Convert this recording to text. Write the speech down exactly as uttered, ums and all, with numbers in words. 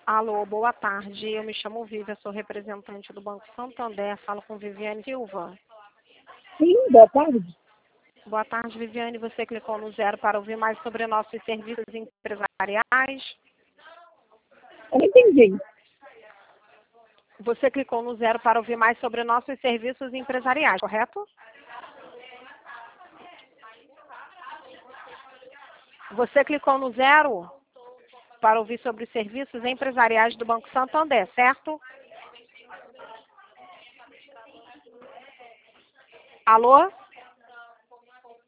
Alô, boa tarde. Eu me chamo Vivian, sou representante do Banco Santander. Falo com Viviane Silva. Sim, boa tarde. Boa tarde, Viviane. Você clicou no zero para ouvir mais sobre nossos serviços empresariais. Eu não entendi. Você clicou no zero para ouvir mais sobre nossos serviços empresariais, correto? Você clicou no zero para ouvir sobre os serviços empresariais do Banco Santander, certo? Alô?